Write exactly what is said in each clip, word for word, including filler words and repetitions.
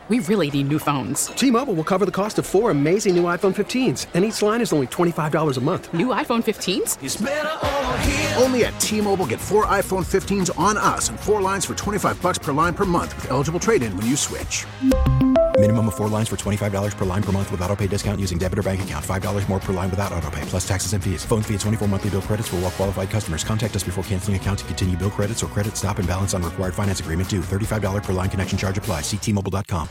We really need new phones. T-Mobile will cover the cost of four amazing new iPhone fifteens, and each line is only twenty-five dollars a month. New iPhone fifteens? It's better over here. Only at T-Mobile, get four iPhone fifteens on us and four lines for twenty-five dollars per line per month with eligible trade-in when you switch. Minimum of four lines for twenty-five dollars per line per month with autopay discount using debit or bank account. five dollars more per line without autopay, plus taxes and fees. Phone fee at twenty-four monthly bill credits for well-qualified customers. Contact us before canceling account to continue bill credits or credit stop and balance on required finance agreement due. thirty-five dollars per line connection charge applies. See T Mobile dot com.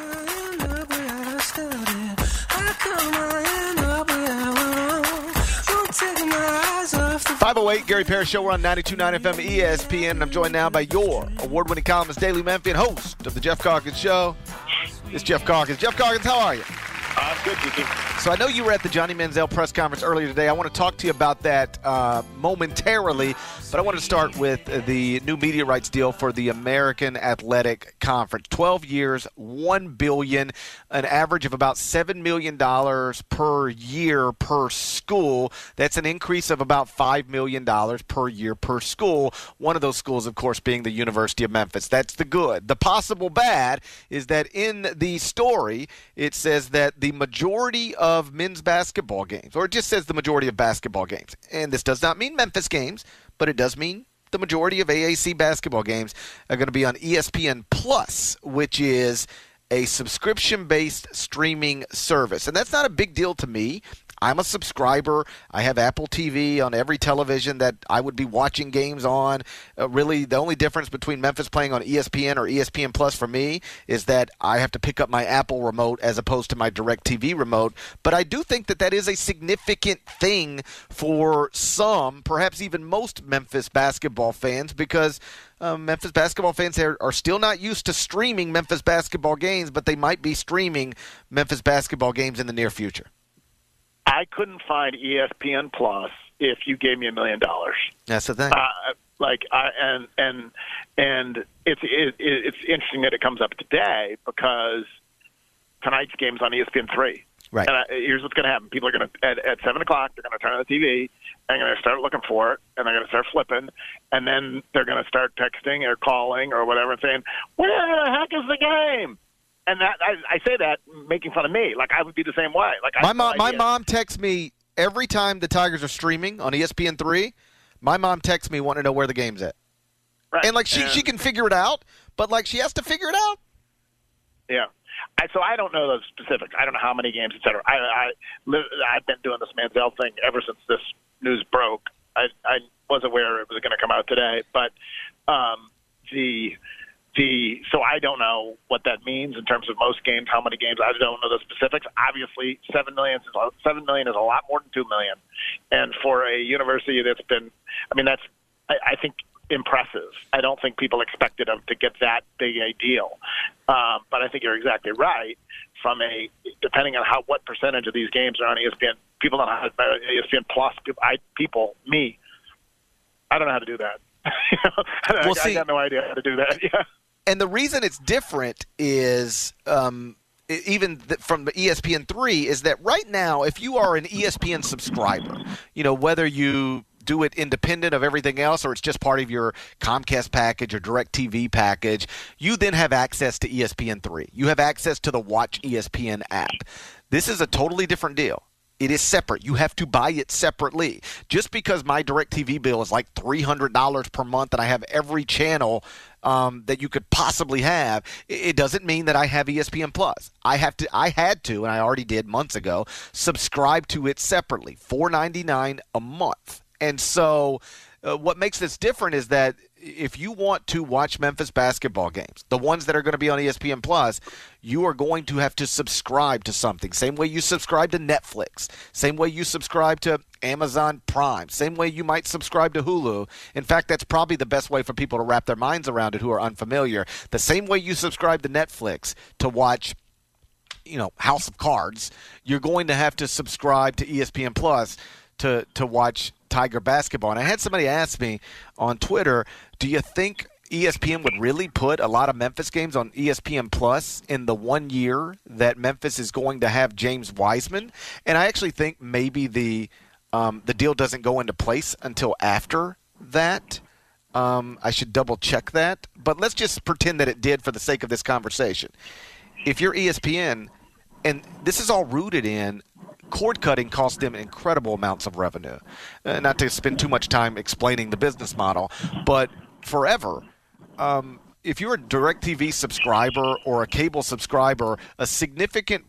five oh eight, Gary Parrish Show. We're on ninety-two point nine F M E S P N, and I'm joined now by your award-winning columnist, Daily Memphian, host of the Jeff Calkins Show. It's Jeff Calkins. Jeff Calkins, how are you? I'm good, Kiki. So I know you were at the Johnny Manziel press conference earlier today. I want to talk to you about that uh, momentarily, but I want to start with the new media rights deal for the American Athletic Conference. twelve years, one billion dollars, an average of about seven million dollars per year per school. That's an increase of about five million dollars per year per school. One of those schools, of course, being the University of Memphis. That's the good. The possible bad is that in the story, it says that the majority of men's basketball games, or it just says the majority of basketball games, and this does not mean Memphis games, but it does mean the majority of A A C basketball games are going to be on E S P N Plus, which is a subscription-based streaming service. And that's not a big deal to me. I'm a subscriber. I have Apple T V on every television that I would be watching games on. Uh, really, the only difference between Memphis playing on E S P N or E S P N Plus for me is that I have to pick up my Apple remote as opposed to my DirecTV remote. But I do think that that is a significant thing for some, perhaps even most Memphis basketball fans, because Um, Memphis basketball fans are, are still not used to streaming Memphis basketball games, but they might be streaming Memphis basketball games in the near future. I couldn't find E S P N Plus if you gave me a million dollars. That's the thing. Uh, like, I, and and and it's it, it's interesting that it comes up today because tonight's game's on E S P N three. Right. And I, here's what's going to happen: people are going to at, at seven o'clock. They're going to turn on the T V and they're going to start looking for it, and they're going to start flipping, and then they're going to start texting or calling or whatever and saying, "Where the heck is the game?" And that I, I say that making fun of me. Like I would be the same way. Like I my have no mom, my idea. mom texts me every time the Tigers are streaming on E S P N three. My mom texts me wanting to know where the game's at, Right. and like she And- she can figure it out, but like she has to figure it out. Yeah. I, so I don't know those specifics. I don't know how many games, et cetera. I, I, live, I've been doing this Manziel thing ever since this news broke. I, I was aware it was going to come out today, but um, the the so I don't know what that means in terms of most games, how many games. I don't know the specifics. Obviously, seven million is a, seven million is a lot more than two million, and for a university that's been, I mean, that's I, I think. impressive. I don't think people expected them to get that big a deal. Um, but I think you're exactly right. From a depending on how what percentage of these games are on E S P N, people don't know how to E S P N Plus. I people me, I don't know how to do that. you know? I, Well, I, see, I got no idea how to do that. Yeah. And the reason it's different is um, even th- from the E S P N three is that right now, if you are an E S P N subscriber, you know whether you do it independent of everything else or it's just part of your Comcast package or DirecTV package, you then have access to E S P N three. You have access to the Watch E S P N app. This is a totally different deal. It is separate. You have to buy it separately. Just because my DirecTV bill is like three hundred dollars per month and I have every channel um, that you could possibly have, it doesn't mean that I have E S P N Plus. I have to. I had to, and I already did months ago, subscribe to it separately, four ninety-nine a month. And so uh, what makes this different is that if you want to watch Memphis basketball games, the ones that are going to be on E S P N Plus, you are going to have to subscribe to something. Same way you subscribe to Netflix. Same way you subscribe to Amazon Prime. Same way you might subscribe to Hulu. In fact, that's probably the best way for people to wrap their minds around it who are unfamiliar. The same way you subscribe to Netflix to watch, you know, House of Cards, you're going to have to subscribe to E S P N Plus to to watch Tiger basketball. And I had somebody ask me on Twitter, do you think E S P N would really put a lot of Memphis games on E S P N Plus in the one year that Memphis is going to have James Wiseman? And I actually think maybe the um, the deal doesn't go into place until after that. Um, I should double check that. But let's just pretend that it did for the sake of this conversation. if you're E S P N, and this is all rooted in cord cutting costs them incredible amounts of revenue. Uh, not to spend too much time explaining the business model, but forever, um, if you're a DirecTV subscriber or a cable subscriber, a significant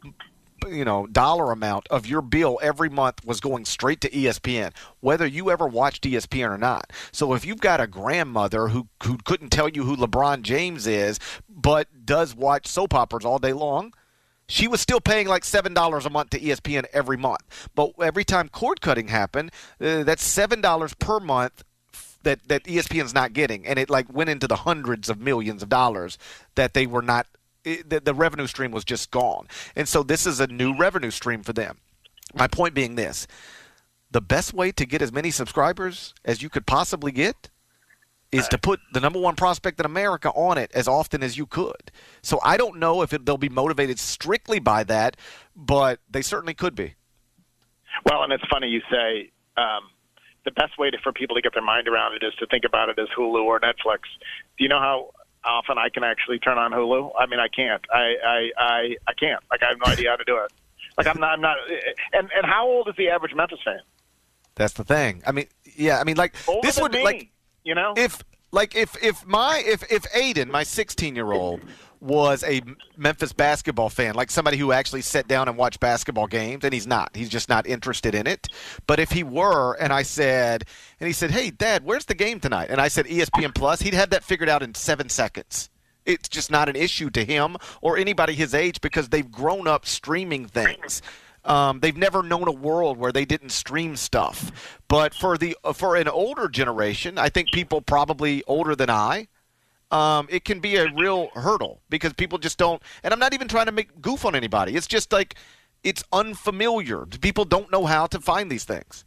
you know, dollar amount of your bill every month was going straight to E S P N, whether you ever watched E S P N or not. So if you've got a grandmother who who couldn't tell you who LeBron James is, but does watch soap operas all day long, she was still paying like seven dollars a month to E S P N every month. But every time cord cutting happened, uh, that's seven dollars per month that, that E S P N's not getting. And it like went into the hundreds of millions of dollars that they were not It, the, the revenue stream was just gone. And so this is a new revenue stream for them. My point being this, the best way to get as many subscribers as you could possibly get is to put the number one prospect in America on it as often as you could. So I don't know if it, they'll be motivated strictly by that, but they certainly could be. Well, and it's funny you say um, the best way to, for people to get their mind around it is to think about it as Hulu or Netflix. Do you know how often I can actually turn on Hulu? I mean, I can't. I, I, I, I can't. Like, I have no idea how to do it. Like, I'm not, I'm not. And, and how old is the average Memphis fan? That's the thing. I mean, yeah, I mean, like, Older this than would, me, like, you know? If, like, if, if my, if, if Aiden, my sixteen-year-old, was a Memphis basketball fan, like somebody who actually sat down and watched basketball games, and he's not. He's just not interested in it. But if he were, and I said, and he said, hey, Dad, where's the game tonight? And I said E S P N Plus, he'd have that figured out in seven seconds. It's just not an issue to him or anybody his age because they've grown up streaming things. Um, they've never known a world where they didn't stream stuff. But for the for an older generation, I think people probably older than I, Um, it can be a real hurdle because people just don't – and I'm not even trying to make goof on anybody. It's just like it's unfamiliar. People don't know how to find these things.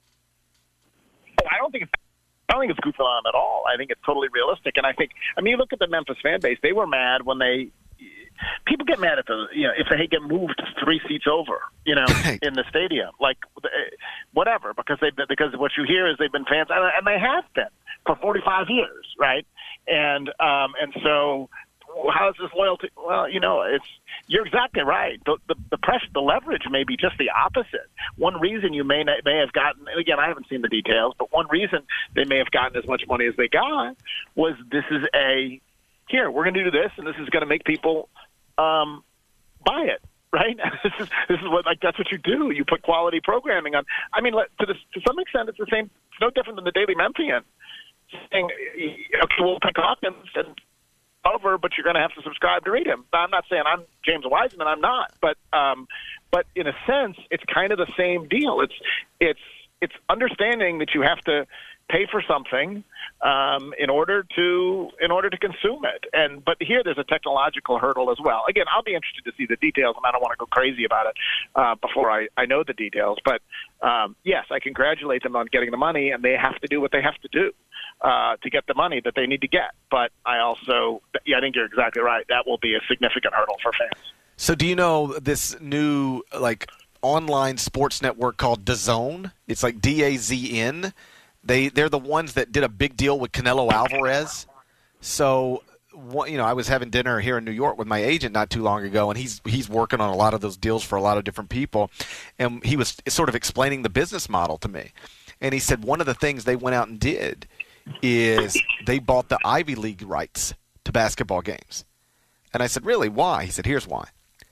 Oh, I don't think it's, I don't think it's goofing on them at all. I think it's totally realistic. And I think – I mean, you look at the Memphis fan base. They were mad when they – people get mad at the – you know, if they get moved three seats over, you know, right. in the stadium. Like, whatever, because they because what you hear is they've been fans – and they have been for forty-five years, right? And um, and so, how's this loyalty? Well, you know, it's you're exactly right. The the, the pressure, the leverage may be just the opposite. One reason you may not, may have gotten, and again, I haven't seen the details, but one reason they may have gotten as much money as they got was this is a here we're going to do this, and this is going to make people um, buy it. Right? This is this is what like that's what you do. You put quality programming on. I mean, to this, to some extent, it's the same. It's no different than the Daily Memphian. Saying, okay, we'll pick Hawkins and over, but you're going to have to subscribe to read him. I'm not saying I'm James Wiseman. I'm not, but um, but in a sense, it's kind of the same deal. It's it's it's understanding that you have to pay for something um, in order to in order to consume it. And but here there's a technological hurdle as well. Again, I'll be interested to see the details, and I don't want to go crazy about it uh, before I, I know the details. But um, yes, I congratulate them on getting the money, and they have to do what they have to do uh, to get the money that they need to get. But I also, yeah, I think you're exactly right. That will be a significant hurdle for fans. So do you know this new like online sports network called DAZN? It's like D A Z N. They they're the ones that did a big deal with Canelo Alvarez. So, you know, I was having dinner here in New York with my agent not too long ago, and he's he's working on a lot of those deals for a lot of different people, and he was sort of explaining the business model to me. And he said one of the things they went out and did is they bought the Ivy League rights to basketball games. And I said, really, why? He said, here's why.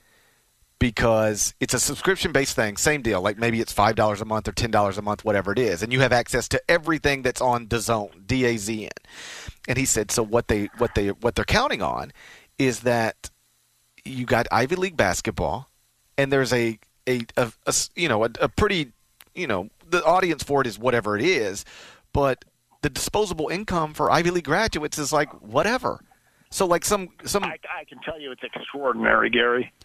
Because it's a subscription-based thing, same deal. Like maybe it's five dollars a month or ten dollars a month, whatever it is. And you have access to everything that's on DAZN, D A Z N. And he said, so what, they, what, they, what they're counting on is that you got Ivy League basketball, and there's a, a, a, a you know, a, a pretty, you know, the audience for it is whatever it is, but the disposable income for Ivy League graduates is like whatever. So like some some I, I can tell you it's extraordinary, Gary.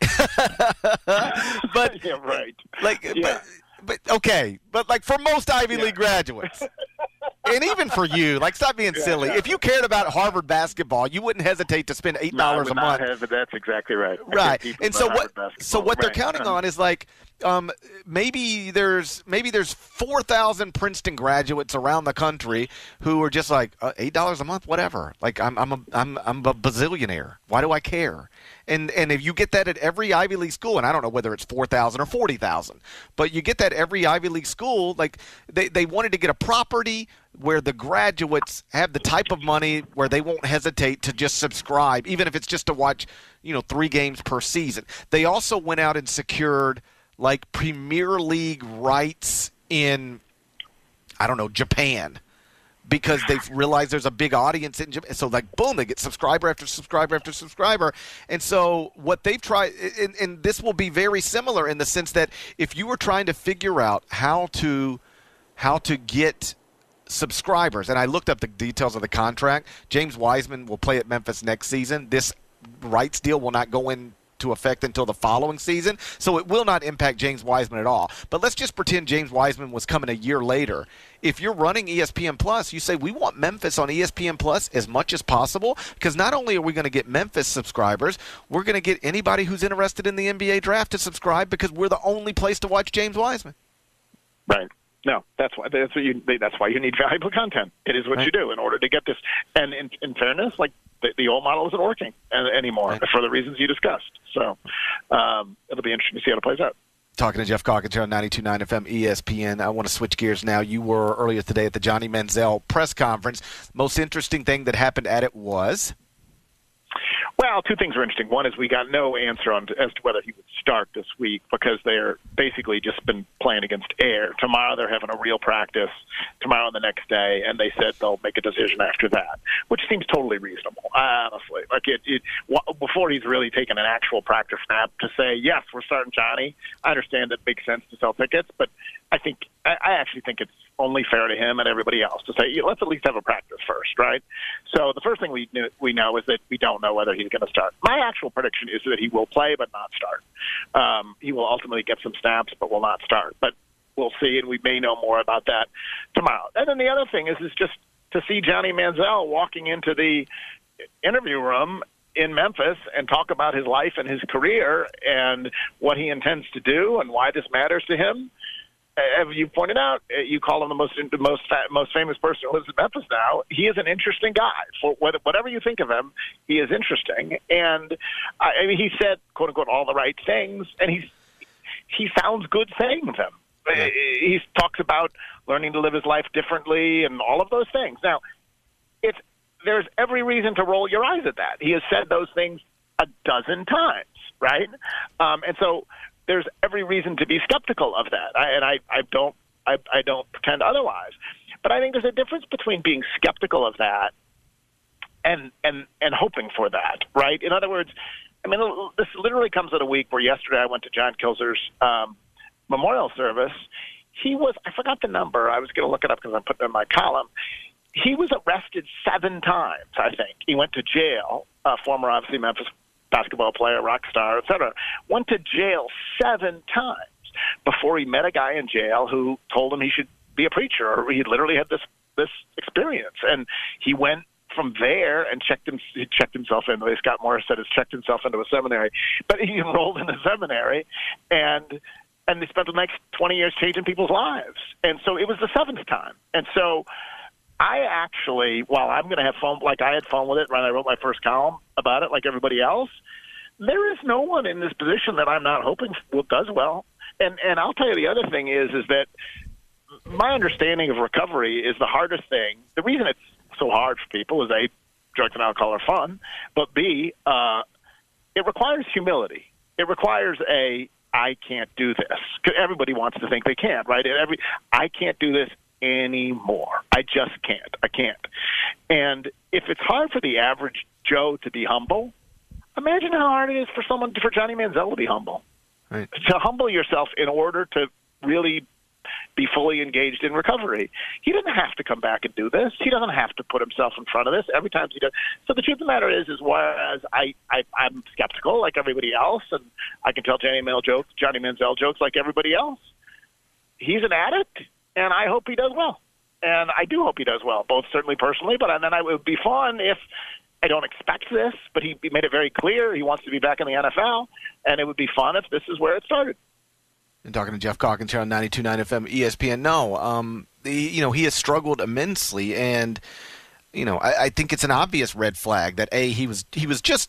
but yeah, right. Like yeah. but, but okay, but like for most Ivy yeah. League graduates. And even for you, like stop being yeah, silly. Yeah. If you cared about Harvard basketball, you wouldn't hesitate to spend eight dollars no, a month. Have, but that's exactly right. Right. And so what so what right. they're counting on is like Um, maybe there's maybe there's four thousand Princeton graduates around the country who are just like uh, eight dollars a month, whatever. Like I'm I'm a I'm I'm a bazillionaire. Why do I care? And and if you get that at every Ivy League school, and I don't know whether it's four thousand or forty thousand, but you get that every Ivy League school, like they, they wanted to get a property where the graduates have the type of money where they won't hesitate to just subscribe, even if it's just to watch, you know, three games per season. They also went out and secured like Premier League rights in, I don't know, Japan, because they've realized there's a big audience in Japan. So, like, boom, they get subscriber after subscriber after subscriber. And so what they've tried, and, and this will be very similar in the sense that if you were trying to figure out how to how to get subscribers, and I looked up the details of the contract, James Wiseman will play at Memphis next season. This rights deal will not go in to effect until the following season, so it will not impact James Wiseman at all. But let's just pretend James Wiseman was coming a year later. If you're running E S P N Plus, you say, we want Memphis on E S P N Plus as much as possible, because not only are we going to get Memphis subscribers, we're going to get anybody who's interested in the N B A draft to subscribe, because we're the only place to watch James Wiseman. Right. No, that's why that's what you that's why you need valuable content. It is what right. you do in order to get this. And in, in fairness, like the, the old model isn't working anymore right. for the reasons you discussed. So um, it'll be interesting to see how it plays out. Talking to Jeff Calkins here on ninety-two point nine F M E S P N. I want to switch gears now. You were earlier today at the Johnny Manziel press conference. Most interesting thing that happened at it was? Well, two things are interesting. One is we got no answer on as to whether he would start this week, because they're basically just been playing against air. Tomorrow they're having a real practice, tomorrow and the next day, and they said they'll make a decision after that, which seems totally reasonable, honestly. Like it, it before he's really taken an actual practice snap to say, yes, we're starting Johnny. I understand that it makes sense to sell tickets, but I think I actually think it's only fair to him and everybody else to say, let's at least have a practice first, right? So the first thing we knew, we know is that we don't know whether he's going to start. My actual prediction is that he will play but not start. Um, he will ultimately get some snaps but will not start. But we'll see, and we may know more about that tomorrow. And then the other thing is, is just to see Johnny Manziel walking into the interview room in Memphis and talk about his life and his career and what he intends to do and why this matters to him. As you pointed out, you call him the most the most most famous person who lives in Memphis now. He is an interesting guy. For whatever you think of him, he is interesting. And I mean, he said, "quote unquote," all the right things, and he's he sounds good saying them. Yeah. He talks about learning to live his life differently and all of those things. Now, it's there's every reason to roll your eyes at that. He has said those things a dozen times, right? Um, and so. There's every reason to be skeptical of that, I, and I, I don't I, I don't pretend otherwise. But I think there's a difference between being skeptical of that and and and hoping for that, right? In other words, I mean, this literally comes at a week where yesterday I went to John Kilzer's um, memorial service. He was I forgot the number. I was going to look it up because I'm putting it in my column. He was arrested seven times. I think he went to jail. Uh, former, obviously, Memphis basketball player, rock star, et cetera, went to jail seven times before he met a guy in jail who told him he should be a preacher, or he literally had this this experience. And he went from there and checked him, he checked himself in. The way Scott Morris said, has checked himself into a seminary. But he enrolled in a seminary, and and they spent the next twenty years changing people's lives. And so it was the seventh time. And so I actually, while I'm going to have fun, like I had fun with it when I wrote my first column about it, like everybody else, there is no one in this position that I'm not hoping will does well. And and I'll tell you the other thing is, is that my understanding of recovery is the hardest thing. The reason it's so hard for people is A, drugs and alcohol are fun, but B, uh, it requires humility. It requires a, I can't do this. 'Cause everybody wants to think they can, right? Every I can't do this anymore. I just can't. I can't. And if it's hard for the average Joe to be humble, imagine how hard it is for someone, for Johnny Manziel to be humble. Right. To humble yourself in order to really be fully engaged in recovery. He doesn't have to come back and do this. He doesn't have to put himself in front of this every time he does. So the truth of the matter is, is whereas I, I, I'm skeptical like everybody else, and I can tell Johnny Manziel jokes, Johnny Manziel jokes like everybody else, he's an addict. And I hope he does well. And I do hope he does well, both certainly personally, but then it would be fun if I don't expect this, but he made it very clear he wants to be back in the N F L, and it would be fun if this is where it started. And talking to Jeff Calkins here on ninety-two point nine F M E S P N. No, um, he, you know, he has struggled immensely, and you know, I, I think it's an obvious red flag that A, he was he was just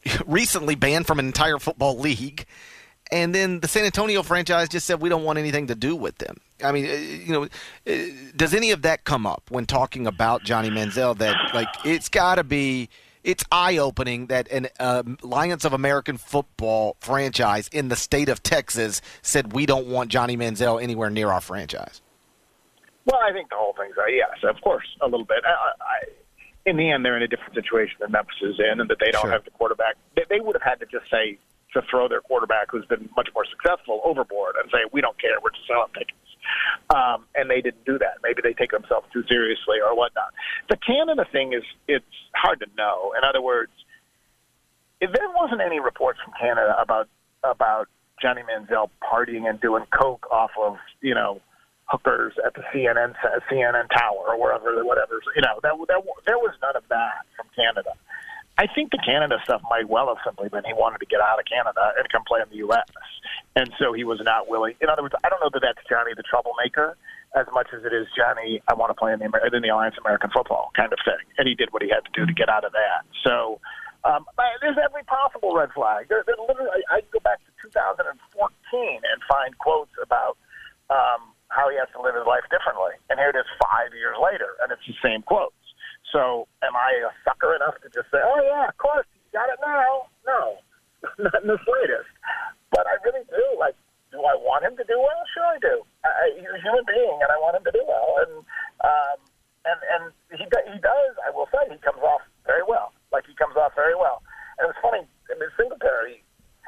recently banned from an entire football league. And then the San Antonio franchise just said we don't want anything to do with them. I mean, you know, does any of that come up when talking about Johnny Manziel? That like it's got to be, it's eye-opening that an uh, Alliance of American Football franchise in the state of Texas said we don't want Johnny Manziel anywhere near our franchise. Well, I think the whole thing's uh, yes, of course, a little bit. I, I, in the end, they're in a different situation than Memphis is in, and that they don't Sure. have the quarterback. They, they would have had to just say. To throw their quarterback, who's been much more successful, overboard and say, we don't care, we're just selling tickets. Um, and they didn't do that. Maybe they take themselves too seriously or whatnot. The Canada thing is, it's hard to know. In other words, if there wasn't any reports from Canada about about Johnny Manziel partying and doing coke off of, you know, hookers at the C N N C N N Tower or wherever, whatever, you know, that, that, there was none of that from Canada. I think the Canada stuff might well have simply been he wanted to get out of Canada and come play in the U S, and so he was not willing. In other words, I don't know that that's Johnny the troublemaker as much as it is Johnny, I want to play in the, in the Alliance of American Football kind of thing, and he did what he had to do to get out of that. So um, there's every possible red flag. There, there literally, I can go back to two thousand fourteen and find quotes about um, how he has to live his life differently, and here it is five years later, and it's the same quotes. So am I a sucker enough to just say, oh, yeah, of course, you got it now? No, not in the slightest. But I really do. Like, do I want him to do well? Sure I do. I, he's a human being, and I want him to do well. And um, and, and he, he does, I will say, he comes off very well. Like, he comes off very well. And it's funny, I mean, Singletary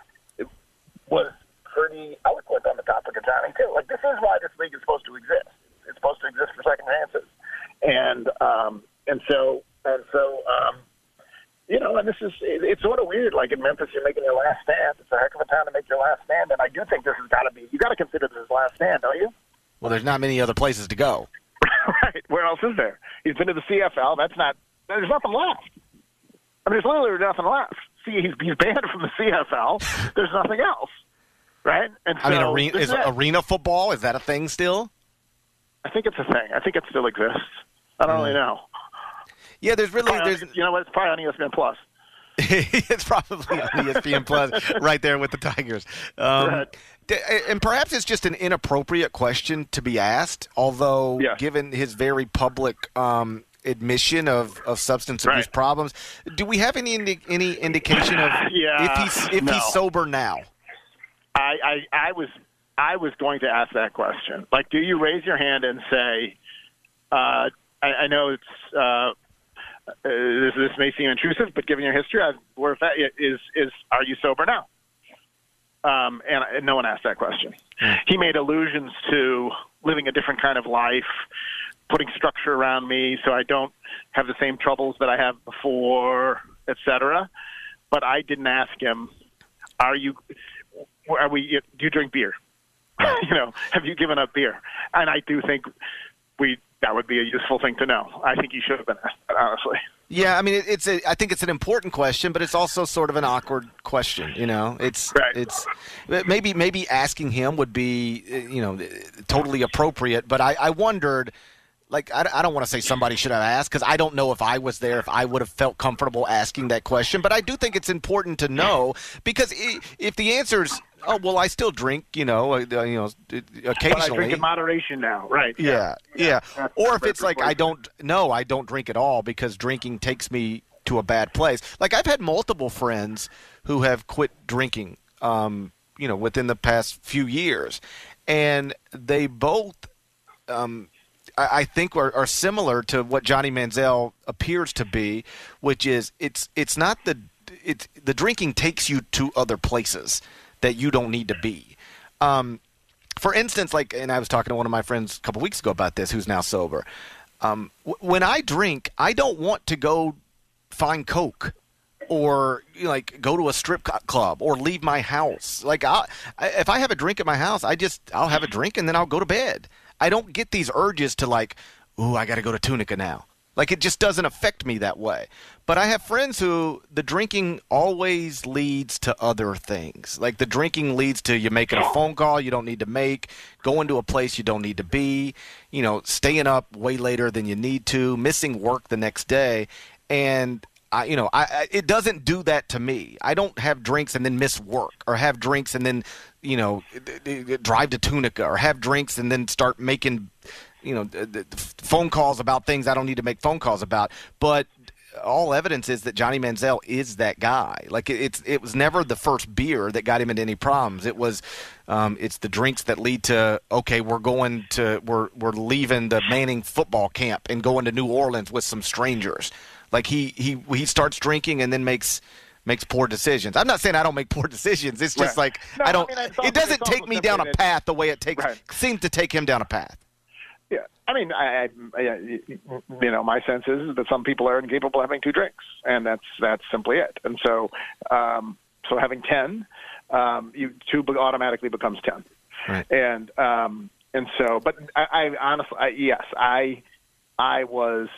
was pretty eloquent on the topic of Johnny, too. Like, this is why this league is supposed to exist. It's supposed to exist for second chances. And um, and so and so um, you know, and this is it, it's sort of weird. Like in Memphis, you're making your last stand. It's a heck of a time to make your last stand, and I do think this has got to be. You got to consider this his last stand, don't you? Well, there's not many other places to go. Right. Where else is there? He's been to the C F L. That's not. There's nothing left. I mean, there's literally nothing left. See, he's he's banned from the C F L. There's nothing else. Right. And so, I mean, arena, is is arena football, is that a thing still? I think it's a thing. I think it still exists. I don't mm. really know. Yeah, there's really probably there's on, you know what? It's probably on E S P N Plus. It's probably on E S P N Plus, right there with the Tigers. Um, right. And perhaps it's just an inappropriate question to be asked. Although, yeah. given his very public um, admission of, of substance abuse right. problems, do we have any indi- any indication of yeah, if he's if no. he's sober now? I, I I was I was going to ask that question. Like, do you raise your hand and say, uh, I, I know it's uh, this, this may seem intrusive, but given your history, I, where if that is is are you sober now? Um, and, and no one asked that question. Mm. He made allusions to living a different kind of life, putting structure around me so I don't have the same troubles that I have before, et cetera. But I didn't ask him, are you, are we, do you drink beer? you know, have you given up beer? And I do think we, that would be a useful thing to know. I think you should have been asked that, honestly. Yeah, I mean, it's a. I think it's an important question, but it's also sort of an awkward question. You know, it's right. it's maybe maybe asking him would be you know totally appropriate. But I, I wondered, like, I, I don't want to say somebody should have asked because I don't know if I was there if I would have felt comfortable asking that question. But I do think it's important to know because if the answer is, oh well, I still drink, you know, uh, you know, occasionally. But I drink in moderation now, right? Yeah, yeah. yeah. Or if it's like I don't, no, I don't drink at all because drinking takes me to a bad place. Like I've had multiple friends who have quit drinking, um, you know, within the past few years, and they both, um, I, I think, are, are similar to what Johnny Manziel appears to be, which is it's it's not the it's the drinking takes you to other places that you don't need to be. Um, for instance, like, and I was talking to one of my friends a couple weeks ago about this, who's now sober. Um, w- when I drink, I don't want to go find Coke or you know, like go to a strip club or leave my house. Like, I, if I have a drink at my house, I just I'll have a drink and then I'll go to bed. I don't get these urges to like, ooh, I got to go to Tunica now. Like, it just doesn't affect me that way. But I have friends who the drinking always leads to other things. Like, the drinking leads to you making a phone call you don't need to make, going to a place you don't need to be, you know, staying up way later than you need to, missing work the next day. And I, you know, I, I it doesn't do that to me. I don't have drinks and then miss work, or have drinks and then, you know, drive to Tunica, or have drinks and then start making, you know, phone calls about things I don't need to make phone calls about. But all evidence is that Johnny Manziel is that guy. Like it, it's it was never the first beer that got him into any problems. It was um, it's the drinks that lead to, okay, we're going to we're we're leaving the Manning football camp and going to New Orleans with some strangers. Like he he he starts drinking and then makes makes poor decisions. I'm not saying I don't make poor decisions. It's just right. like no, I don't. I mean, it doesn't take me down a path the way it takes right. seems to take him down a path. Yeah, I mean, I, I, you know, my sense is that some people are incapable of having two drinks, and that's that's simply it. And so, um, so having ten, um, you two automatically becomes ten, right. and um, and so, but I, I honestly, I, yes, I, I was,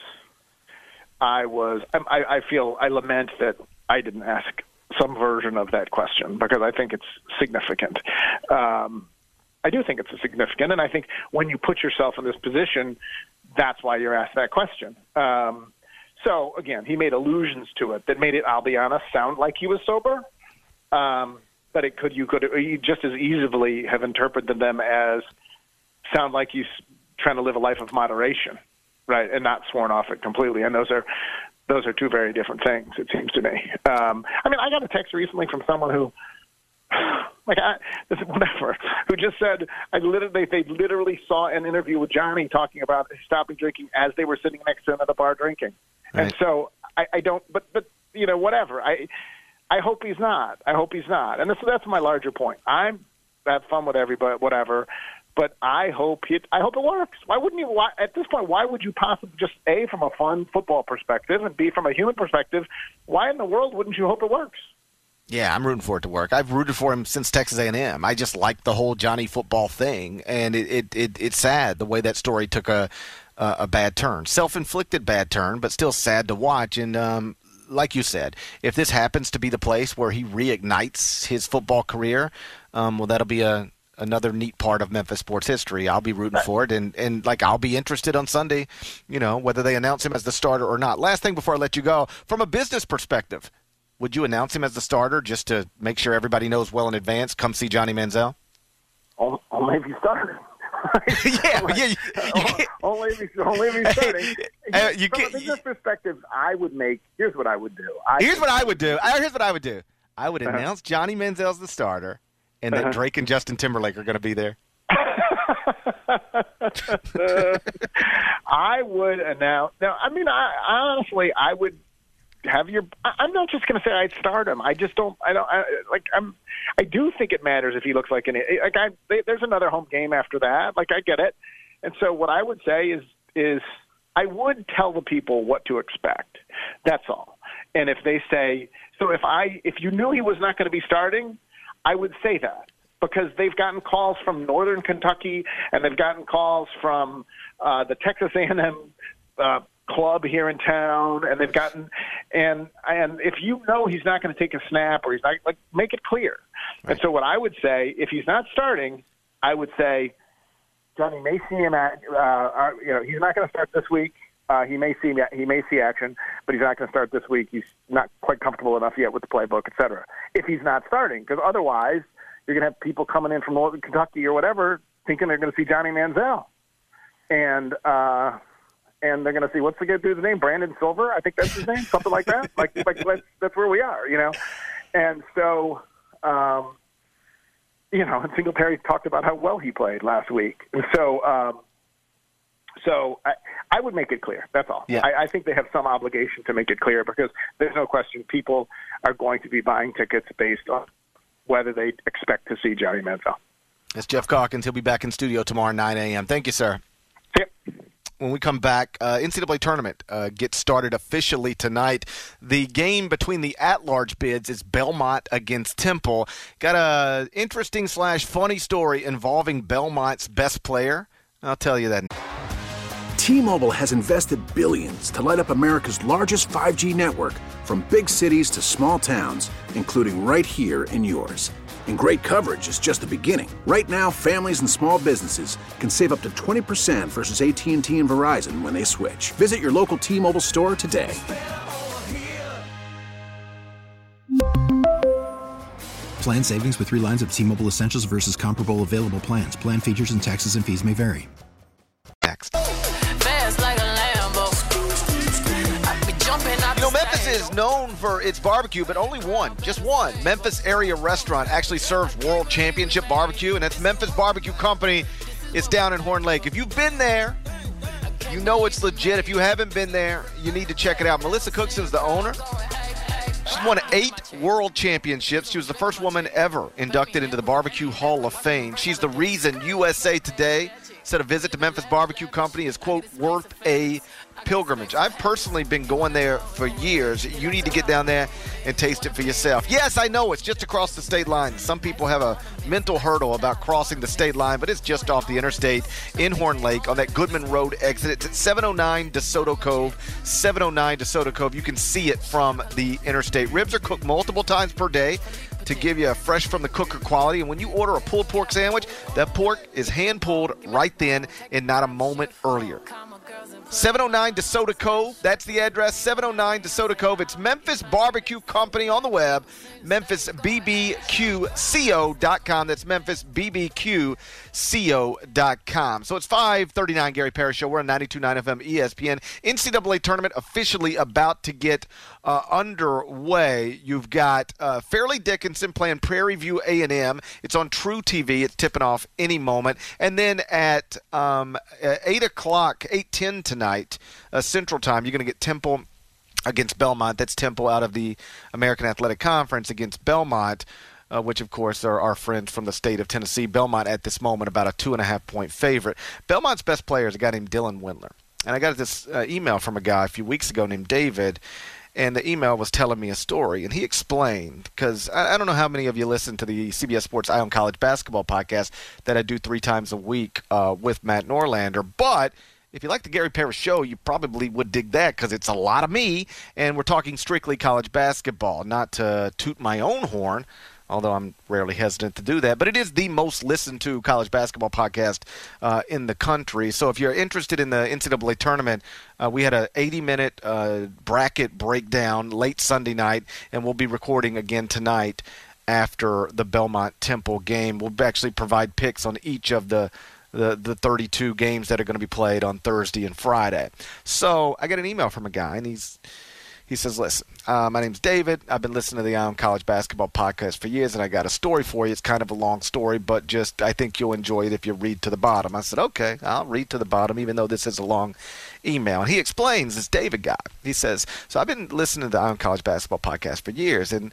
I was, I, I feel, I lament that I didn't ask some version of that question, because I think it's significant. Um, I do think it's significant, and I think when you put yourself in this position, that's why you're asked that question. Um, so, again, he made allusions to it that made it, I'll be honest, sound like he was sober. Um, but it could you could you just as easily have interpreted them as sound like he's trying to live a life of moderation, right, and not sworn off it completely. And those are those are two very different things, it seems to me. Um, I mean, I got a text recently from someone who, like, I, whatever, who just said I literally they literally saw an interview with Johnny talking about stopping drinking as they were sitting next to him at the bar drinking, right. And so I, I don't. But but you know, whatever. I I hope he's not. I hope he's not. And this, that's my larger point. I'm have fun with everybody, whatever. But I hope it. I hope it works. Why wouldn't you? Why, at this point, why would you possibly just A, from a fun football perspective, and B, from a human perspective, why in the world wouldn't you hope it works? Yeah, I'm rooting for it to work. I've rooted for him since Texas A and M. I just like the whole Johnny football thing, and it, it, it it's sad the way that story took a a, a bad turn, self-inflicted bad turn, but still sad to watch. And um, like you said, if this happens to be the place where he reignites his football career, um, well, that'll be a another neat part of Memphis sports history. I'll be rooting for it, and, and like I'll be interested on Sunday, you know, whether they announce him as the starter or not. Last thing before I let you go, from a business perspective, would you announce him as the starter just to make sure everybody knows well in advance? Come see Johnny Manziel. Only if you started. yeah, yeah. You, you only, if you, only if you starting. Uh, you From a business perspective, I would make. Here's what I would do. I here's what I would do. I, here's what I would do. I would uh-huh. announce Johnny Manziel as the starter, and that uh-huh. Drake and Justin Timberlake are going to be there. I would announce. Now, I mean, I, honestly, I would have your. I'm not just going to say I'd start him. I just don't. I don't. I, like I'm. I do think it matters if he looks like an. Like I. They, there's another home game after that. Like I get it. And so what I would say is is I would tell the people what to expect. That's all. And if they say so, if I if you knew he was not going to be starting, I would say that, because they've gotten calls from Northern Kentucky and they've gotten calls from uh, the Texas A and M uh, club here in town, and they've gotten and and if you know he's not going to take a snap or he's not, like, make it clear. Right. And so what I would say, if he's not starting, I would say Johnny may see him at uh, you know he's not going to start this week. Uh, he may see he may see action, but he's not going to start this week. He's not quite comfortable enough yet with the playbook, et cetera. If he's not starting, because otherwise you're going to have people coming in from Northern Kentucky or whatever thinking they're going to see Johnny Manziel, and uh, and they're going to see, what's the good dude's name? Brandon Silver, I think that's his name, something like that. Like, like that's, that's where we are, you know. And so, um, you know, and Singletary talked about how well he played last week, and so. Um, So I, I would make it clear. That's all. Yeah. I, I think they have some obligation to make it clear, because there's no question people are going to be buying tickets based on whether they expect to see Johnny Manziel. That's Jeff Calkins. He'll be back in studio tomorrow at nine a.m. Thank you, sir. Yep. When we come back, uh, N C double A tournament uh, gets started officially tonight. The game between the at-large bids is Belmont against Temple. Got a interesting slash funny story involving Belmont's best player. I'll tell you that. T-Mobile has invested billions to light up America's largest five G network, from big cities to small towns, including right here in yours. And great coverage is just the beginning. Right now, families and small businesses can save up to twenty percent versus A T and T and Verizon when they switch. Visit your local T-Mobile store today. Plan savings with three lines of T-Mobile Essentials versus comparable available plans. Plan features and taxes and fees may vary. Next. You know, Memphis is known for its barbecue, but only one, just one, Memphis area restaurant actually serves World Championship barbecue, and that's Memphis Barbecue Company. It's down in Horn Lake. If you've been there, you know it's legit. If you haven't been there, you need to check it out. Melissa Cookson's the owner. She's won eight world championships. She was the first woman ever inducted into the Barbecue Hall of Fame. She's the reason U S A Today said a visit to Memphis Barbecue Company is, quote, worth a pilgrimage. I've personally been going there for years. You need to get down there and taste it for yourself. Yes, I know it's just across the state line. Some people have a mental hurdle about crossing the state line, but it's just off the interstate in Horn Lake on that Goodman Road exit. It's at seven oh nine DeSoto Cove. seven oh nine DeSoto Cove. You can see it from the interstate. Ribs are cooked multiple times per day to give you a fresh from the cooker quality. And when you order a pulled pork sandwich, that pork is hand pulled right then and not a moment earlier. seven oh nine DeSoto Cove. That's the address, seven oh nine DeSoto Cove. It's Memphis Barbecue Company on the web, memphis b b q co dot com. That's memphis b b q co dot com. So it's five thirty-nine, Gary Parrish Show. We're on ninety-two point nine F M E S P N. N C double A tournament officially about to get uh, underway. You've got uh, Fairleigh Dickinson playing Prairie View A and M. It's on True T V. It's tipping off any moment. And then at um, eight o'clock, eight ten tonight, uh, Central Time, you're going to get Temple against Belmont. That's Temple out of the American Athletic Conference against Belmont, uh, which, of course, are our friends from the state of Tennessee. Belmont at this moment about a two-and-a-half point favorite. Belmont's best player is a guy named Dylan Windler. And I got this uh, email from a guy a few weeks ago named David, and the email was telling me a story. And he explained, because I, I don't know how many of you listen to the C B S Sports Eye on College Basketball podcast that I do three times a week uh, with Matt Norlander, but if you like the Gary Parrish Show, you probably would dig that because it's a lot of me, and we're talking strictly college basketball, not to toot my own horn, although I'm rarely hesitant to do that. But it is the most listened to college basketball podcast uh, in the country. So if you're interested in the N C double A tournament, uh, we had an eighty-minute uh, bracket breakdown late Sunday night, and we'll be recording again tonight after the Belmont-Temple game. We'll actually provide picks on each of the the the thirty-two games that are going to be played on Thursday and Friday. So I got an email from a guy, and he's he says, listen, uh, my name's David. I've been listening to the Eye on College Basketball podcast for years, and I got a story for you. It's kind of a long story, but just I think you'll enjoy it if you read to the bottom. I said, okay, I'll read to the bottom, even though this is a long email. And he explains, this David guy, he says, so I've been listening to the Eye on College Basketball podcast for years, and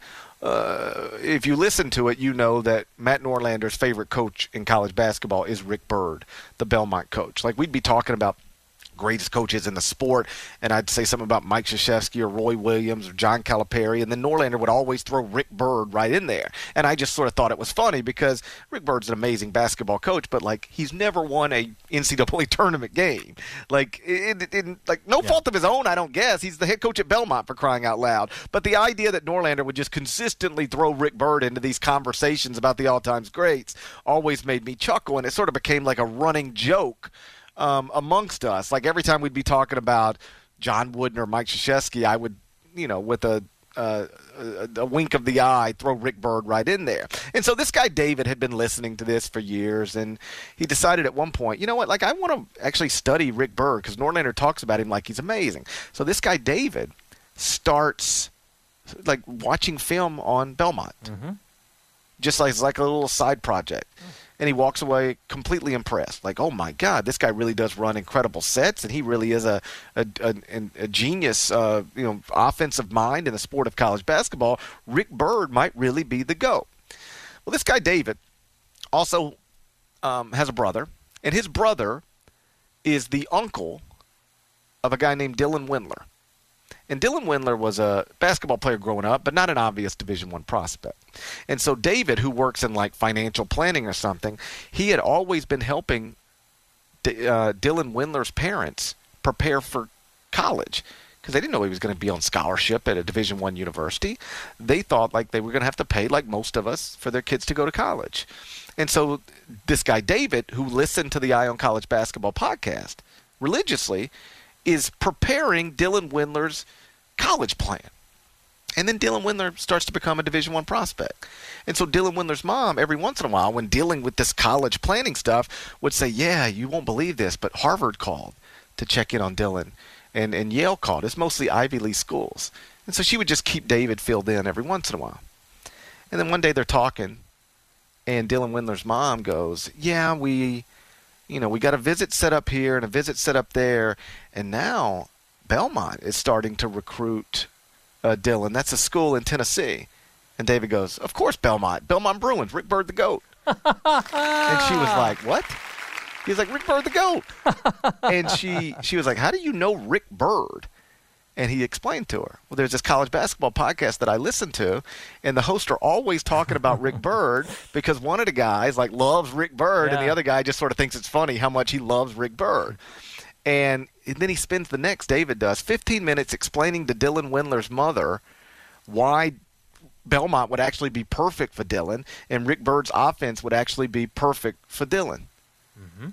Uh, if you listen to it, you know that Matt Norlander's favorite coach in college basketball is Rick Byrd, the Belmont coach. Like, we'd be talking about greatest coaches in the sport, and I'd say something about Mike Krzyzewski or Roy Williams or John Calipari, and then Norlander would always throw Rick Byrd right in there. And I just sort of thought it was funny because Rick Byrd's an amazing basketball coach, but, like, he's never won a N C double A tournament game. Like, it, it, it, like no yeah. fault of his own, I don't guess. He's the head coach at Belmont, for crying out loud. But the idea that Norlander would just consistently throw Rick Byrd into these conversations about the all-time greats always made me chuckle, and it sort of became like a running joke Um, amongst us. Like, every time we'd be talking about John Wooden or Mike Krzyzewski, I would, you know, with a, uh, a, a wink of the eye, throw Rick Byrd right in there. And so this guy David had been listening to this for years, and he decided at one point, you know what, like, I want to actually study Rick Byrd because Norlander talks about him like he's amazing. So this guy David starts, like, watching film on Belmont. Mm-hmm. Just like, it's like a little side project. Mm. And he walks away completely impressed. Like, oh, my God, this guy really does run incredible sets, and he really is a a, a, a genius, uh, you know, offensive mind in the sport of college basketball. Rick Byrd might really be the GOAT. Well, this guy David also um, has a brother, and his brother is the uncle of a guy named Dylan Windler. And Dylan Windler was a basketball player growing up, but not an obvious Division I prospect. And so David, who works in, like, financial planning or something, he had always been helping D- uh, Dylan Windler's parents prepare for college because they didn't know he was going to be on scholarship at a Division I university. They thought, like, they were going to have to pay, like most of us, for their kids to go to college. And so this guy David, who listened to the Eye on College Basketball podcast religiously, is preparing Dylan Windler's college plan. And then Dylan Windler starts to become a Division One prospect. And so Dylan Windler's mom, every once in a while, when dealing with this college planning stuff, would say, yeah, you won't believe this, but Harvard called to check in on Dylan. And, and Yale called. It's mostly Ivy League schools. And so she would just keep David filled in every once in a while. And then one day they're talking, and Dylan Windler's mom goes, yeah, we, you know, we got a visit set up here and a visit set up there. And now Belmont is starting to recruit uh, Dylan. That's a school in Tennessee. And David goes, of course Belmont. Belmont Bruins, Rick Byrd the GOAT. And she was like, what? He's like, Rick Byrd the GOAT. And she, she was like, how do you know Rick Byrd? And he explained to her, well, there's this college basketball podcast that I listen to, and the hosts are always talking about Rick Byrd because one of the guys, like, loves Rick Byrd, yeah. and the other guy just sort of thinks it's funny how much he loves Rick Byrd. And, and then he spends the next, David does, fifteen minutes explaining to Dylan Windler's mother why Belmont would actually be perfect for Dylan and Rick Byrd's offense would actually be perfect for Dylan. Mm-hmm.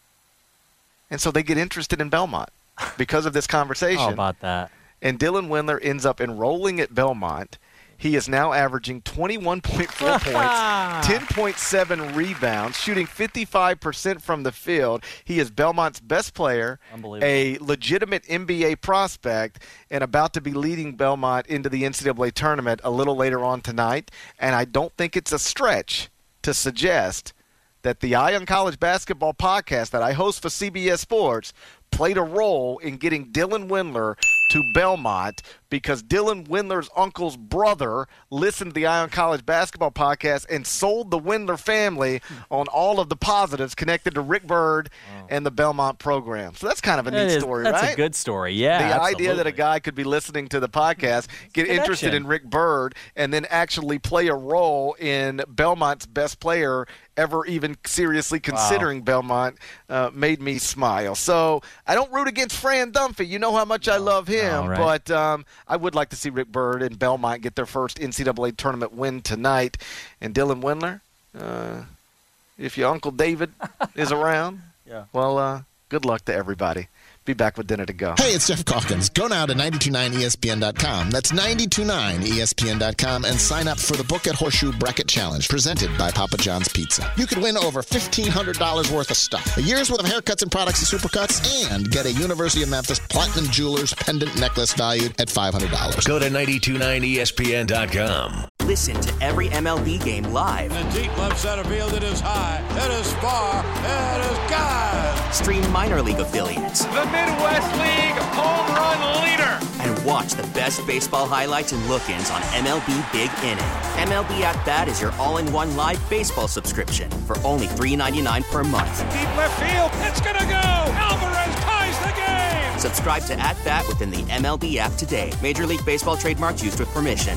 And so they get interested in Belmont because of this conversation. How about that? And Dylan Windler ends up enrolling at Belmont. He is now averaging twenty-one point four points, ten point seven rebounds, shooting fifty-five percent from the field. He is Belmont's best player, a legitimate N B A prospect, and about to be leading Belmont into the N C double A tournament a little later on tonight. And I don't think it's a stretch to suggest that the Eye on College Basketball podcast that I host for C B S Sports played a role in getting Dylan Windler to Belmont because Dylan Windler's uncle's brother listened to the Eye on College Basketball podcast and sold the Windler family on all of the positives connected to Rick Byrd wow. and the Belmont program. So that's kind of a that neat is, story, that's right? That's a good story, yeah. The absolutely. idea that a guy could be listening to the podcast, get Connection. interested in Rick Byrd, and then actually play a role in Belmont's best player ever even seriously considering wow. Belmont uh, made me smile. So I don't root against Fran Dunphy. You know how much I love him. Right. But um, I would like to see Rick Byrd and Belmont get their first N C double A tournament win tonight. And Dylan Windler, uh, if your Uncle David is around, yeah. well, uh, good luck to everybody. Be back with dinner to go. Hey, it's Jeff Calkins. Go now to nine two nine E S P N dot com. That's nine two nine E S P N dot com and sign up for the Book at Horseshoe Bracket Challenge presented by Papa John's Pizza. You could win over fifteen hundred dollars worth of stuff, a year's worth of haircuts and products and supercuts, and get a University of Memphis Platinum Jewelers pendant necklace valued at five hundred dollars. Go to nine two nine E S P N dot com. Listen to every M L B game live. In the deep left center field, it is high, it is far, it is gone. Stream minor league affiliates. The Midwest League home run leader. And watch the best baseball highlights and look-ins on M L B Big Inning. M L B At Bat is your all-in-one live baseball subscription for only three dollars and ninety-nine cents per month. Deep left field, it's gonna go. Alvarez ties the game. Subscribe to At Bat within the M L B app today. Major League Baseball trademarks used with permission.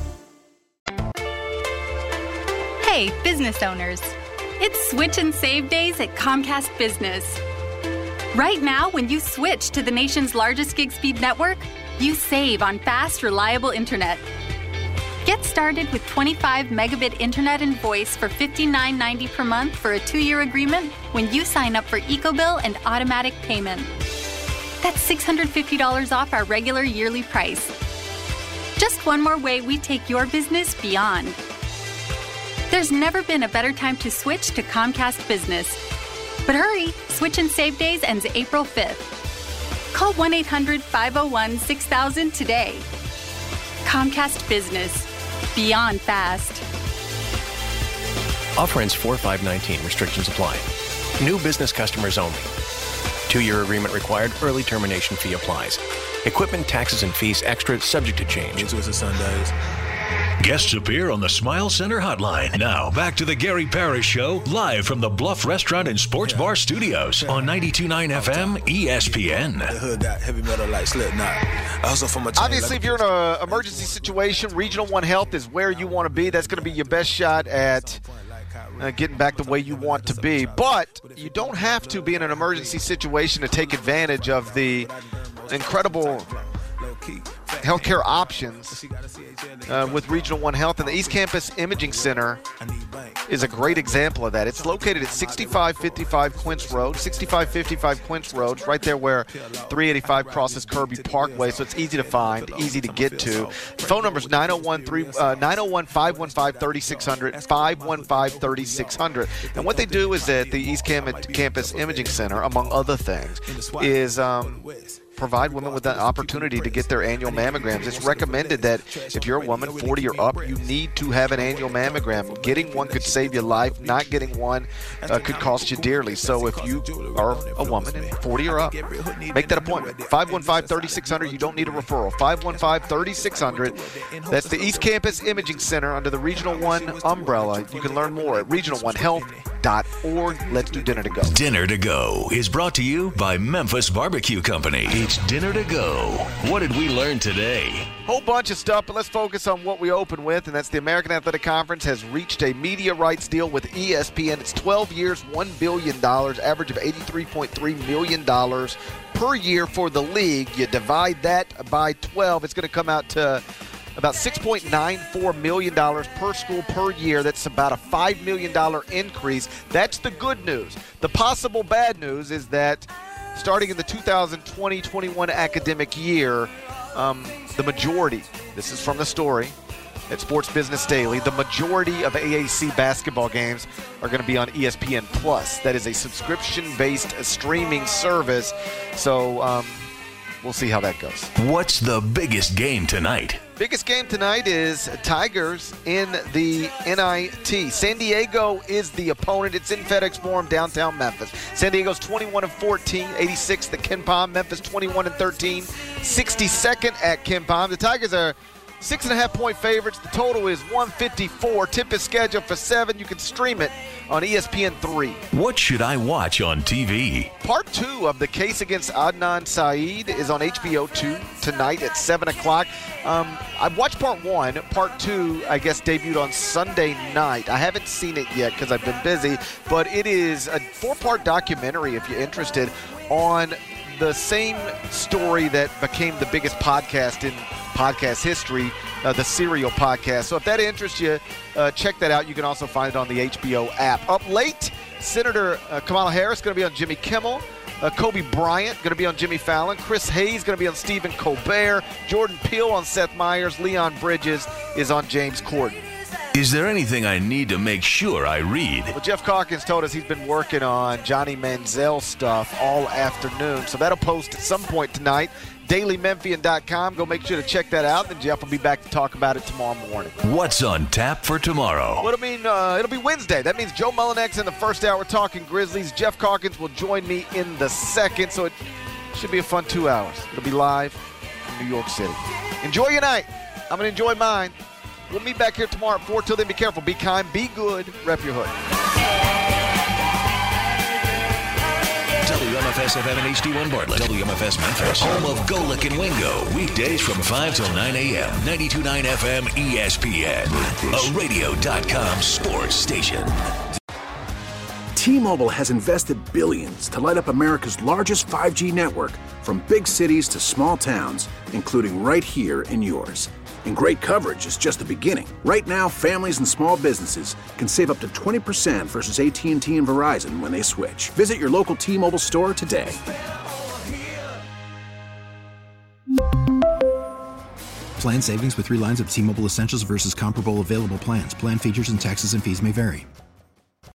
Hey, business owners. It's Switch and Save Days at Comcast Business. Right now, when you switch to the nation's largest gig speed network, you save on fast, reliable internet. Get started with twenty-five megabit internet and voice for fifty-nine ninety per month for a two-year agreement when you sign up for EcoBill and automatic payment. That's six hundred fifty dollars off our regular yearly price. Just one more way we take your business beyond. There's never been a better time to switch to Comcast Business. But hurry, Switch and Save Days ends April fifth. Call one eight hundred five oh one six thousand today. Comcast Business. Beyond fast. Offer ends four five nineteen. Restrictions apply. New business customers only. Two-year agreement required. Early termination fee applies. Equipment, taxes, and fees extra, subject to change. It's a Sundays. Guests appear on the Smile Center hotline. Now, back to the Gary Parrish Show, live from the Bluff Restaurant and Sports Bar Studios on ninety-two point nine F M E S P N. The hood got heavy metal like Slipknot. Also from a Obviously, if you're in an emergency situation, Regional One Health is where you want to be. That's going to be your best shot at uh, getting back the way you want to be. But you don't have to be in an emergency situation to take advantage of the incredible healthcare options uh, with Regional One Health. And the East Campus Imaging Center is a great example of that. It's located at sixty-five fifty-five Quince Road, sixty-five fifty-five Quince Road, right there where three eighty-five crosses Kirby Parkway, so it's easy to find, easy to get to. Phone number is nine oh one, five one five, three six zero zero, five one five, three six zero zero. And what they do is that the East Cam- Campus Imaging Center, among other things, is um, provide women with that opportunity to get their annual mammograms. It's recommended that if you're a woman forty or up, you need to have an annual mammogram. Getting one could save your life. Not getting one uh, could cost you dearly. So if you are a woman and forty or up, make that appointment. five one five, three six zero zero. You don't need a referral. five one five, three six zero zero. That's the East Campus Imaging Center under the Regional One umbrella. You can learn more at regional one health dot org. Let's do Dinner to Go. Dinner to Go is brought to you by Memphis Barbecue Company. It's Dinner to Go. What did we learn today? Whole bunch of stuff, but let's focus on what we open with, and that's the American Athletic Conference has reached a media rights deal with E S P N. It's twelve years, one billion dollars, average of eighty-three point three million dollars per year for the league. You divide that by twelve, it's going to come out to about six point nine four million dollars per school per year. That's about a five million dollars increase. That's the good news. The possible bad news is that starting in the two thousand twenty twenty-one academic year, um, the majority, this is from the story at Sports Business Daily, the majority of A A C basketball games are going to be on E S P N Plus. That is a subscription-based streaming service. So um, we'll see how that goes. What's the biggest game tonight? Biggest game tonight is Tigers in the N I T. San Diego is the opponent. It's in FedEx Forum, downtown Memphis. San Diego's twenty-one and fourteen, eighty-sixth at Ken Palm. Memphis twenty-one and thirteen, sixty-second at Ken Palm. The Tigers are six and a half point favorites. The total is one fifty-four. Tip is scheduled for seven. You can stream it on E S P N three. What should I watch on T V? Part two of the case against Adnan Syed is on H B O two tonight at seven o'clock. Um, I've watched part one. Part two, I guess, debuted on Sunday night. I haven't seen it yet because I've been busy, but it is a four-part documentary, if you're interested, on the same story that became the biggest podcast in podcast history, uh, the Serial Podcast. So if that interests you, uh, check that out. You can also find it on the H B O app. Up late, Senator uh, Kamala Harris going to be on Jimmy Kimmel. Uh, Kobe Bryant going to be on Jimmy Fallon. Chris Hayes going to be on Stephen Colbert. Jordan Peele on Seth Meyers. Leon Bridges is on James Corden. Is there anything I need to make sure I read? Well, Jeff Calkins told us he's been working on Johnny Manziel stuff all afternoon, so that'll post at some point tonight. Daily Memphian dot com. Go make sure to check that out, and Jeff will be back to talk about it tomorrow morning. What's on tap for tomorrow? Well, it'll mean uh, it'll be Wednesday. That means Joe Mullinex in the first hour talking Grizzlies. Jeff Calkins will join me in the second, so it should be a fun two hours. It'll be live from New York City. Enjoy your night. I'm going to enjoy mine. We'll meet back here tomorrow at four. Till then, be careful, be kind, be good, rep your hood. W M F S F M and H D one Bartlett. W M F S Memphis. Home of Golick and Wingo. Weekdays from five till nine a.m. ninety-two point nine F M E S P N. A radio dot com sports station. T-Mobile has invested billions to light up America's largest five G network, from big cities to small towns, including right here in yours. And great coverage is just the beginning. Right now, families and small businesses can save up to twenty percent versus A T and T and Verizon when they switch. Visit your local T-Mobile store today. Plan savings with three lines of T-Mobile Essentials versus comparable available plans. Plan features and taxes and fees may vary.